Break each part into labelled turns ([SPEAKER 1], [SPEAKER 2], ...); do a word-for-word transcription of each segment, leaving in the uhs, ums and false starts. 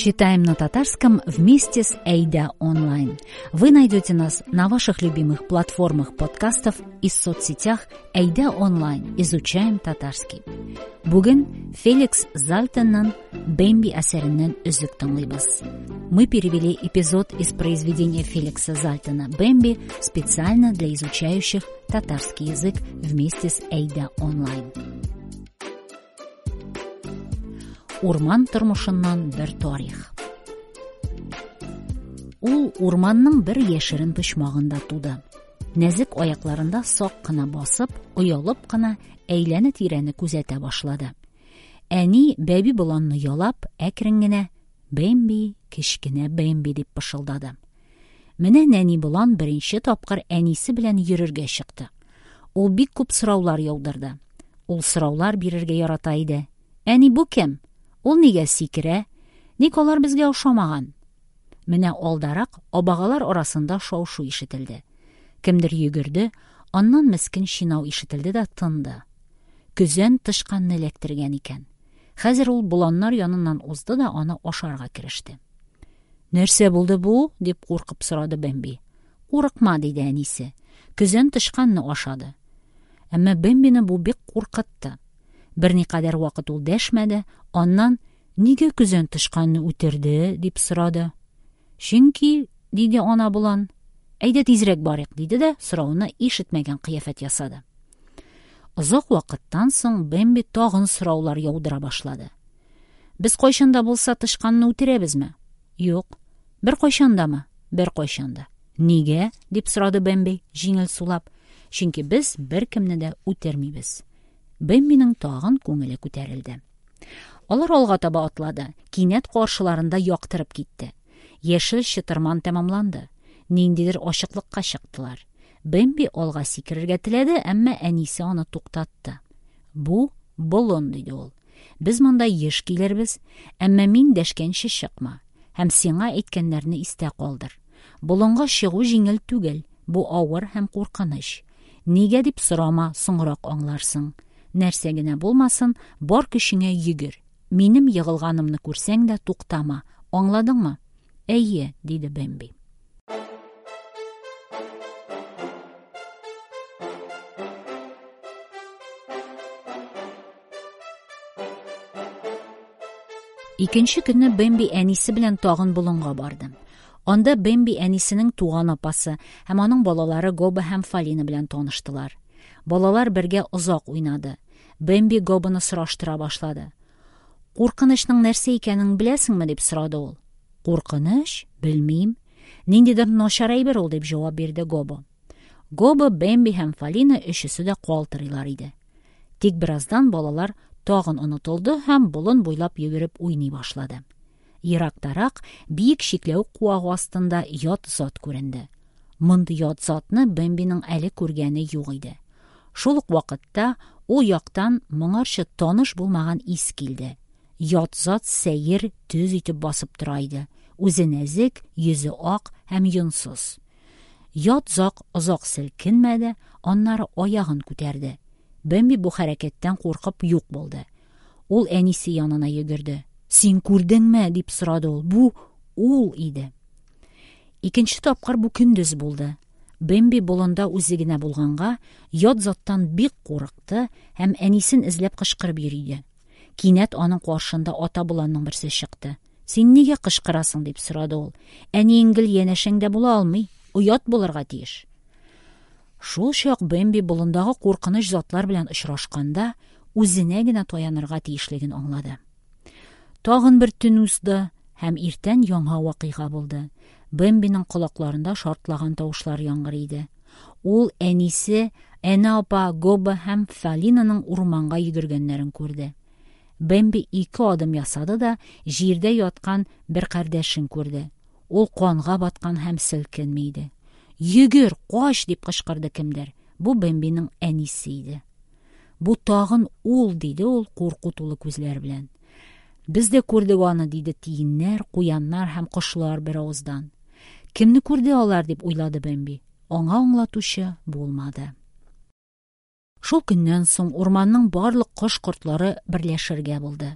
[SPEAKER 1] Читаем на татарском вместе с Эйда онлайн. Вы найдете нас на ваших любимых платформах подкастов и в соцсетях Эйда онлайн. Изучаем татарский. Бүгін Феликс Зальтоннан Бэмби әсәреннән үзлек тыңлыйбыз. Мы перевели эпизод из произведения Феликса Зальтона «Бэмби» специально для изучающих татарский язык вместе с Эйда онлайн. Урман тормышыннан бер тарих. Ул урманның бер яшерен почмагында туды. Нәзек аякларында сак кына басып, оялып кына әйләне-тирәне күзәтә башлады. Әни бәби боланны ялап, әкрен генә «Бэмби, кечкенә Бэмби» дип пышылдады. Менә нәни болан беренче тапкыр әнисе белән йөрергә чыкты. Ул бик күп сораулар яудырды. Ул сораулар бирергә ярата иде. Әни, бу кем? Ул нигә сикерә? Ник алар безгә ошамаган? Менә алдарак абагалар арасында шау-шу ишетелде. Кемдер йөгерде, аннан мескен шинау ишетелде дә тынды. Көзән тышканны эләктергән икән. Хәзер ул боланнар яныннан узды да аны ашарга кереште. Нәрсә булды бу? Дип куркып сорады Бэмби. Курыкма, диде әнисе. Көзән тышканны ашады. Әмма Бэмбине бу бик куркытты. Берникадәр вакыт ул дәшмәде, аннан «Нигә көзән тышканны үтерде?» дип сорады. «Чөнки», диде ана болан. «Әйдә тизрәк барыйк», диде дә сорауны ишетмәгән кыяфәт ясады. Озак вакыттан соң Бэмби тагын сораулар яудыра башлады. «Без кайчанда булса тышканны үтерәбезме?» «Юк». «Бер кайчандамы?» «Бер кайчанда». «Нигә?» дип сорады Бэмби, җиңел сулап. «Чөнки без беркемне дә үтермибез». Бэмбинең тагын күңеле күтәрелде. Алар алга таба атлады. Кинәт каршыларында яктырып китте. Яшел чытырман тәмамланды. Ниндидер ачыклыкка чыктылар. Бэмби алга сикерергә теләде, әмма әнисе аны туктатты. «Бу болон», диде ул. «Без монда еш килербез, әмма мин дәшкәнче чыкма. Һәм сиңа әйткәннәрне истә калдыр. Болонга чыгу җиңел түгел. Бу авыр һәм куркыныч. Нигә дип сорама, соңрак аңларсың. Нәрсә генә булмасын, бар көчеңә йөгер. Минем егылганымны күрсәң дә туктама. Аңладыңмы?» «Әйе», диде Бэмби. Икенче көнне Бэмби әнисе белән тагын болынга барды. Анда Бэмби әнисенең туган апасы һәм аның балалары Гоба һәм Фалина белән таныштылар. Балалар бергә озак уйнады. Бэмби Гобаны сораштыра башлады. «Куркынычның нәрсә икәнен беләсеңме?» дип сорады ул. «Куркыныч? Белмим. Ниндидер начар әйбер ул», дип җавап бирде Гоба. Гоба, Бэмби һәм Фалина өчесе дә калтырыйлар иде. Тик бераздан балалар тагын онытылды һәм болын буйлап йөгереп уйный башлады. Ерактарак биек чикләү куагы астында ят зат күренде. Мондый ят затны Бэмбинең әле күргәне юк иде. Шул ук вакытта ул яктан моңарчы таныш булмаган ис килде. Ят зат сәер төз итеп басып тора иде. Үзе нәзек, йөзе ак һәм йонсыз. Ят зат озак селкенмәде, аннары аягын күтәрде. Бэмби бу хәрәкәттән куркып юк булды. Ул әнисе янына йөгерде. «Син күрдеңме?» дип сорады ул. «Бу ул иде». Икенче тапкыр бу көндез булды. Бэмби болында үзе генә булганга, ят заттан бик курыкты һәм әнисен эзләп кычкырып йөриде. Кинәт аның каршында ата боланның берсе чыкты. «Син нигә кычкырасың?» дип сорады ул. «Әниең гел янәшәңдә була алмый, уят булырга тиеш». Шул чак Бэмби болындагы куркыныч затлар белән очрашканда, үзенә генә таянырга тиешлеген аңлады. Тагын бер төн узды һәм иртән яңа вакыйга булды. Бэмбинең колакларында шартлаган тавышлар яңгыр иде. Ул әнисе, әнә апа, Гоба һәм Фалинаның урманга йөгергәннәрен күрде. Бэмби ике адым ясады да җирдә яткан бер кардәшен күрде. Ул канга баткан һәм селкенмәде. «Йөгер, кач!» дип кычкырды кемдер. Бу Бэмбинең әнисе иде. «Бу тагын ул», диде ул курку тулы күзләр белән. «Без дә күрдек аны», диде тиеннәр, куяннар һәм кошлар бер авыздан. «Кемне күрде алар?» дип уйлады Бэмби. Аңа аңлатучы булмады. Шул көннән соң урманның барлык кош-кортлары берләшергә булды.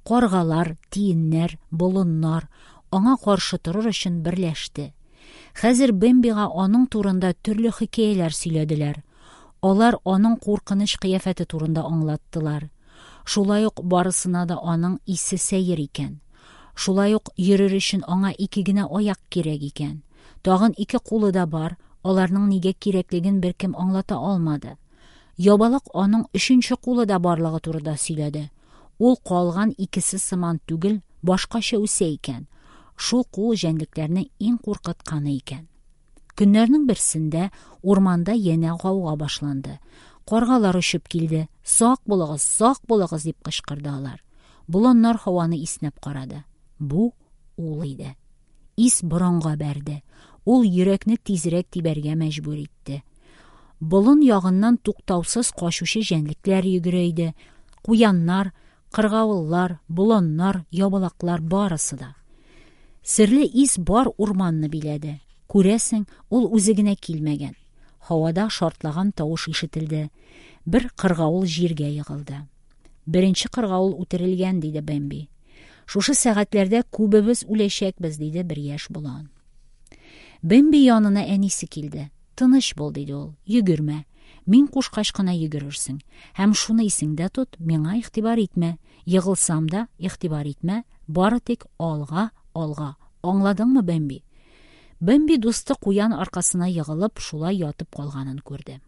[SPEAKER 1] Каргалар, тиеннәр, болыннар аңа каршы торыр өчен берләште. Хәзер Бэмбига аның турында төрле хикәяләр сөйләделәр. Алар аның куркыныч кыяфәте турында аңлаттылар. Шулай ук барысына да аның исе сәер икән. Шулай ук йөрер өчен аңа ике генә аяк кирәк икән. Тагын ике кулы да бар, аларның нигә кирәклеген беркем аңлата алмады. Ябалак аның өченче кулы да барлыгы турында сөйләде. Ул калган икесе сыман түгел, башкача үсә икән. Шул кул җәнлекләрне иң куркытканы икән. Көннәрнең берсендә урманда янә гауга башланды. Каргалар очып килде. Сак булыгыз, сак булыгыз дип кычкырдылар. Болыннар һаваны иснәп карады. Бу ул иде. Ис боронга бәрде. Ул йөрәкне тизрәк тибәргә мәҗбүр итте. Болын ягыннан туктаусыз качучы җәнлекләр йөгерә иде. Куяннар, кыргавыллар, болыннар, ябалаклар барысы да. Серле ис бар урманны биләде. Күрәсең, ул үзе генә килмәгән. Һавада шартлаган тавыш ишетелде. Бер кыргавыл җиргә егылды. Беренче кыргавыл үтерелгән, диде Бэмби. Шушы сәгатьләрдә күбебез үләчәкбез, диде бер яшь болан. Бэмби янына әнисе килде. Тыныч бул, диде ул. Йөгермә. Мин кушкач кына йөгерерсең. Һәм шуны исеңдә тот, миңа игътибар итмә. Йыгылсам да игътибар итмә. Бары тик алга, алга. Аңладыңмы, Бэмби? Бэмби дусты куян аркасына ягылып, шулай ятып калганын күрде.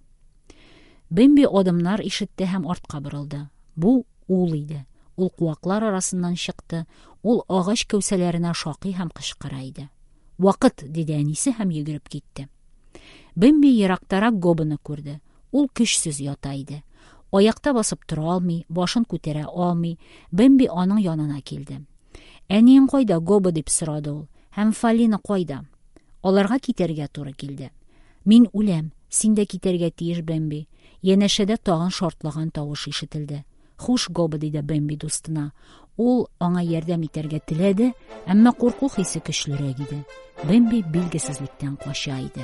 [SPEAKER 1] Бэмби адымнар ишетте һәм артка борылды. Бу ул иде. Ул куаклар арасыннан чыкты. Ул агач кәүсәләренә шакый һәм кычкыра иде. Вакыт, диде әнисе һәм йөгереп китте. Бэмби ерактарак Гобаны күрде. Ул көчсез ята иде. Аякта басып тора алмый, башын күтәрә алмый. Бэмби аның янына килде. Әниең кайда, Гоба, дип сорады ул. Һәм Фалина кайда? Аларга китәргә туры килде. Мин үләм, син дә китәргә тиеш, Бэмби. Янәшәдә тагын шартлаган тавыш ишетелде. Хуш, Гоба, диде Бэмби дустына. Ул аңа ярдәм итәргә теләде, әмма курку хисе көчлерәк иде. Бэмби билгесезлектән кача иде.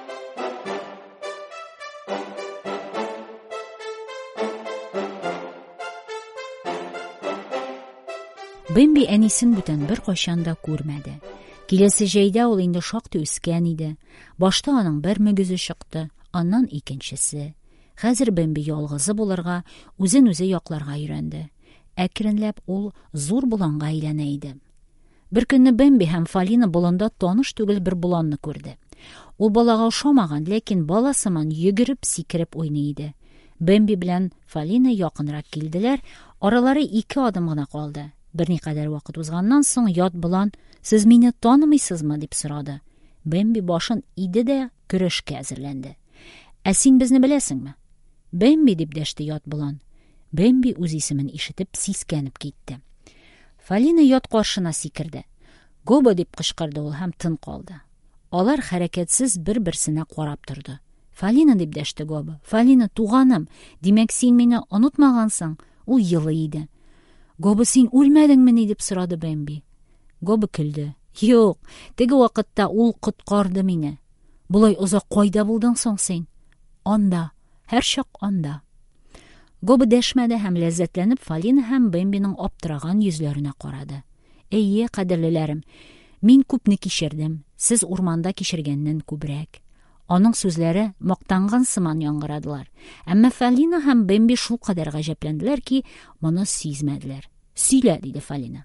[SPEAKER 1] Бэмби әнисен бүтән бер кайчан да күрмәде. Киләсе җәйдә ул инде шактый үскән иде. Башта аның бер мөгезе чыкты, аннан икенчесе. Хәзер Бэмби ялгызы булырга, үзен үзе якларга өйрәнде. Әкренләп ул зур боланга әйләнә иде. Бер көнне Бэмби һәм Фалина болында таныш түгел бер боланны күрде. Ул балага ошамаган, ләкин бала сыман йөгереп, сикереп уйный иде. Бэмби белән Фалина якынрак килделәр, аралары ике адым гына калды. Берникадәр вакыт узганнан соң ят болан: "Сез мине танымыйсызмы?" дип сорады. Бэмби башын иде дә көрәшкә әзерләнде. "Ә син безне беләсеңме?" "Бэмби", дип дәште ят болан. Бэмби үз исемен ишетеп сискәнеп китте. Фалина ят каршына сикерде. "Гоба", дип кычкырды ул һәм тын калды. Алар хәрәкәтсез бер-берсенә карап торды. "Фалина", дип дәште Гоба. "Фалина, туганым, димәк син мине онытмагансың?" Ул йылы иде. "Гоба, син үлмәдеңме?" дип сорады Бэмби. Гоба көлде. "Юк, теге вакытта ул коткарды мине. Булай озак кайда булдың соң син?" "Анда, һәр чак анда." Гоба дәшмәде һәм ләззәтләнеп Фалина һәм Бэмбиның аптыраган йөзләренә карады. "Әйе, кадерлеләрем, мин күпне кичердем, сез урманда кичергәннән күбрәк." Аның сүзләре мактанган сыман яңгырадылар. Әмма Фалина һәм Бэмби шул кадәр гаҗәпләнделәр ки, моны сизмәделәр. "Сөйлә", диде Фалина.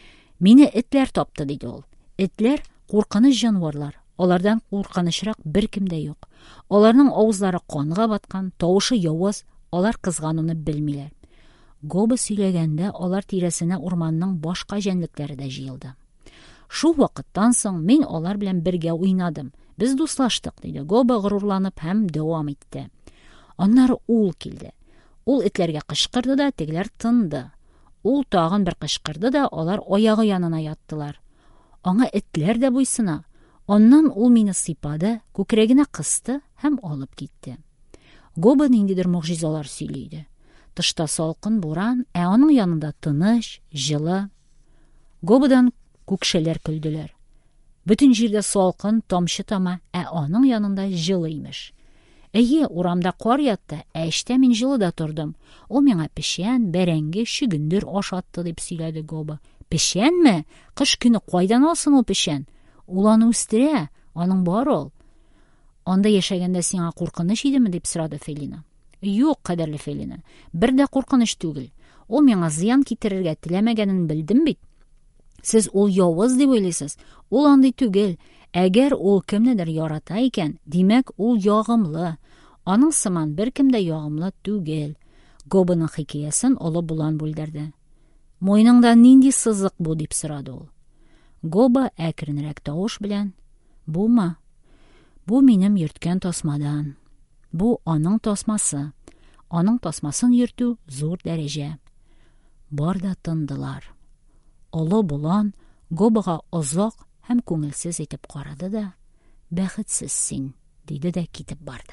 [SPEAKER 1] "Мине этләр тапты", диде ул. "Этләр куркыныч җанварлар. Алардан куркынычрак беркем дә юк. Аларның авызлары канга баткан, тавышы явыз, алар кызгануны белмиләр." Гоба сөйләгәндә алар тирәсенә урманның башка җәнлекләре дә җыелды. "Шул вакыттан соң мин алар белән бергә уйнадым. Без дуслаштык", диде Гоба горурланып һәм дәвам итте. Аннары ул килде. Ул этләргә кычкырды да, тегеләр тынды. Ул тагын бер кычкырды да, алар аягы янына яттылар. Аңа этләр дә буйсына. Аннан ул мине сыйпады, күкрәгенә кысты һәм алып китте. Гоба ниндидер мөгъҗизалар сөйли иде. Тышта салкын буран, ә аның янында тыныч, җылы. Гобадан күкшәләр көлделәр. Бүтән җирдә салкын, тамчы тама, ә аның янында җылы имеш. Әйе, урамда кар ятты, ә эштә мин җылыда тордым. Ул миңа пешән, бәрәңге, шигендер ашатты дип сөйләде Гоба. Пешәнме? Кыш көне кайдан алсын ул пешән? Ул аны үстерә, аның бар ул. Анда яшәгәндә сиңа куркыныч идеме дип сорады Фелина. Юк, кадерле Фелина, бер дә куркыныч түгел. Ул миңа зыян китерергә теләмәгәнен белдем бит. Сез ул явыз дип уйлыйсыз. Ул андый түгел. Әгәр ул кемнедер ярата икән, димәк ул ягымлы. Аның сыман беркем дә ягымлы түгел. Гобаның хикәясен Олы Булан бүлдерде. Муйныңда нинди сызык бу дип сорады ул. Гоба әкренрәк тавыш белән: Бума. Бу минем йөрткән тасмадан. Бу аның тасмасы. Аның тасмасын йөртү зур дәрәҗә. Бар да тындылар. Олы Булан Гобага озак һәм күңелсез итеп карады да: Бәхетсез син, диде дә китеп барды.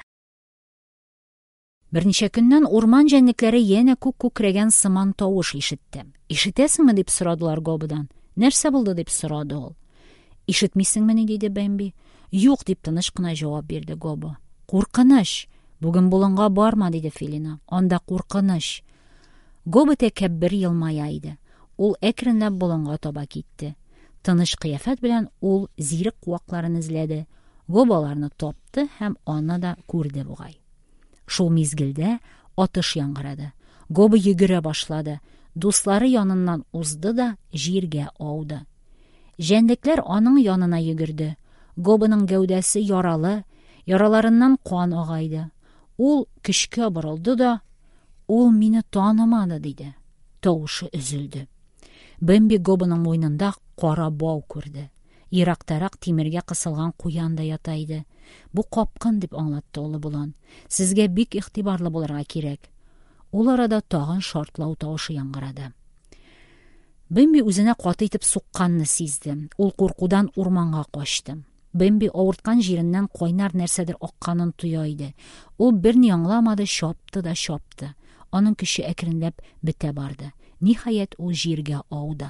[SPEAKER 1] Берничә көннән урман җәнлекләре янә күк күкрәгән сыман тавыш ишетте. Ишетәсеңме дип сорадылар Гобадан. Нәрсә булды дип сорады ул. Ишетмисеңме диде Бэмби. Юк дип тыныч кына җавап бирде Гоба. Куркыныч. Бүген болынга барма диде Фелина. Анда куркыныч. Гоба тәкәббер елмая иде. Ул әкренләп болынга таба китте. Тыныч кыяфәт белән ул зирек куакларын эзләде. Гобаларны тапты һәм аны да күрде бугай. Шул мизгелдә атыш яңгырады. Гоба йөгерә башлады. Дуслары яныннан узды да җиргә ауды. Җәнлекләр аның янына йөгерде. Гобаның гәүдәсе яралы, яраларыннан кан агайды. Ул көчкә борылды да: Ул мине танымады диде. Тавышы өзелде. Бэмби Гобаның муйнында кара бау күрде. Ерактарак тимергә кысылган куян да ята иде. Бу капкын дип аңлатты Олы Булан. Сезгә бик игътибарлы булырга кирәк. Ул арада тагын шартлау тавышы яңгырады. Бэмби үзенә каты итеп сукканны сизде. Ул куркудан урманга качты. Бэмби авырткан җиреннән кайнар нәрсәдер акканын тоя иде. Ул берни аңламады, чапты да чапты. Аның көче әкренләп бетә барды. Ниһаять ул җиргә ауды.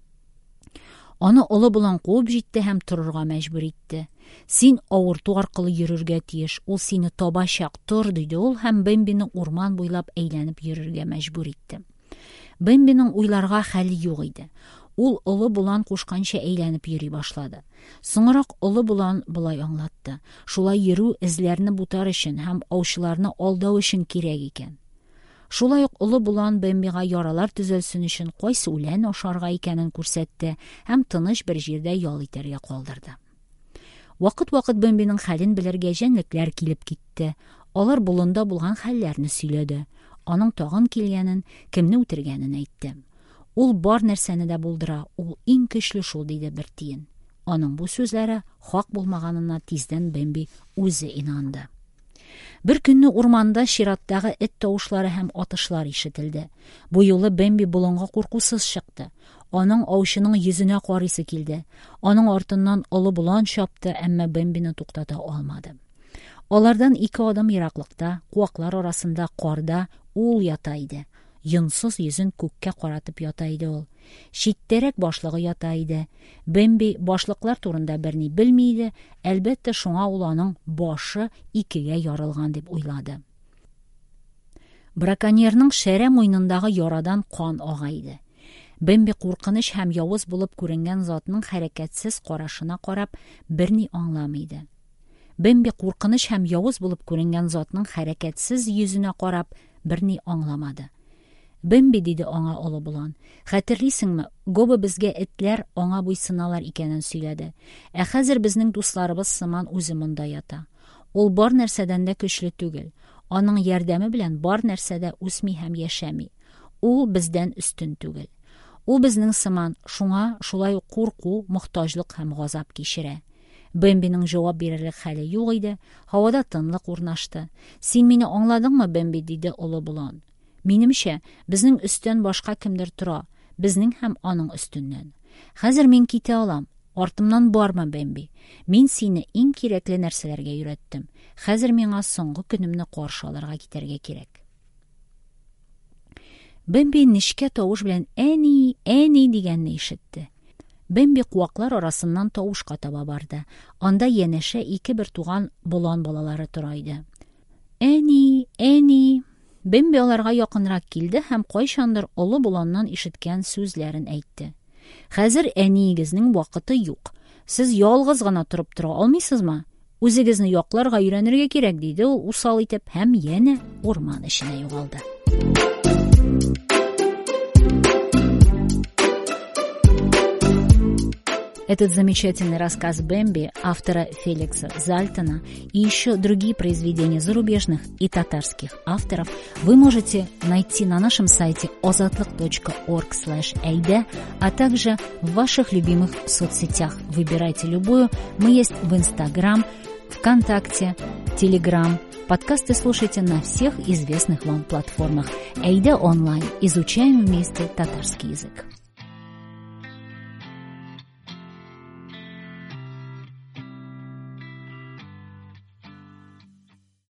[SPEAKER 1] Аны Олы Булан куып җитте һәм торырга мәҗбүр итте. Син авырту аркылы йөрергә тиеш, ул сине табачак, тор диде ул һәм Бэмбине урман буйлап әйләнеп йөрергә мәҗбүр итте. Бэмбинең уйларга хәле юк иде. Ул Олы Булан кушканча әйләнеп йөри башлады. Соңрак Олы Булан булай аңлатты. Шулай йөрү эзләрне бутар өчен һәм аучыларны алдау өчен кирәк икән. Шулай ук Олы Булан Бэмбига яралар төзәлсен өчен кайсы үлән ашарга икәнен күрсәтте һәм тыныч бер җирдә ял итәргә калдырды. Вакыт-вакыт Бэмбинең хәлен белергә җәнлекләр килеп китте. Алар болында булган хәлләрне сөйләде. Аның тагын килгәнен, кемне үтергәнен әйтте. Ул бар нәрсәне дә булдыра, ул иң көчле шул диде бер тиен. Аның бу сүзләре хак булмаганына тиздән Бэмби үзе инанды. Бер көнне урманда чираттагы эт тавышлары һәм атышлар ишетелде. Бу юлы Бэмби болынга куркусыз чыкты. Аның аучының йөзенә карыйсы килде. Аның артыннан Олы Булан чапты, әмма Бэмбине туктата алмады. Алардан ике адым ераклыкта, куаклар арасында карда ул ята иде. Йонсыз йөзен күккә каратып ята иде ул. Читтәрәк башлыгы ята иде. Бэмби башлыклар турында берни белми иде, әлбәттә шуңа ул аның башы икегә ярылган дип уйлады. Браконьерның шәрә муйнындагы ярадан кан ага иде. Бэмби куркыныч һәм явыз булып күренгән затның хәрәкәтсез карашына карап берни аңламый иде. Бэмби куркыныч һәм явыз булып күренгән затның хәрәкәтсез йөзенә карап берни аңламады. Бэмби, диде аңа Олы Булан, хәтерлисеңме, Гоба безгә этләр аңа буйсыналар икәнен сөйләде. Ә хәзер безнең дусларыбыз сыман үзе монда ята. Ул бар нәрсәдән дә көчле түгел. Аның ярдәме белән бар нәрсәдә үсми һәм яшәми. Ул бездән үстен түгел. Ул безнең сыман, шуңа шулай ук курку, мохтаҗлык һәм газап кичерә. Бэмбинең җавап бирерлек хәле юк иде. Һавада тынлык урнашты. Син мине аңладыңмы, Бэмби, диде Олы Булан. Минемчә, безнең өстән башка кемдер тора, безнең һәм аның өстеннән. Хәзер мин китә алам. Артымнан барма, Бэмби. Мин сине иң кирәкле нәрсәләргә өйрәттем. Хәзер миңа соңгы көнемне каршы алырга китәргә кирәк. Бэмби нечкә тавыш белән әни, әни дигәнне ишетте. Бэмби куаклар арасыннан тавышка таба барды. Анда янәшә ике бер туган болан балалары тора иде. Әни, әни. Бэмби аларга якынрак килде һәм кайчандыр олы буланнан ишеткән сүзләрен әйтте. Хәзер әниегезнең вакыты юк. Сез ялгыз гына торып тора алмыйсызмы? Үзегезне якларга өйрәнергә кирәк, диде ул усал итеп һәм янә урман эченә югалды. Этот замечательный рассказ Бэмби автора Феликса Зальтона и еще другие произведения зарубежных и татарских авторов вы можете найти на нашем сайте озатлык точка орг слэш эйда, а также в ваших любимых соцсетях. Выбирайте любую. Мы есть в Инстаграм, ВКонтакте, Телеграм. Подкасты слушайте на всех известных вам платформах. Эйда онлайн. Изучаем вместе татарский язык.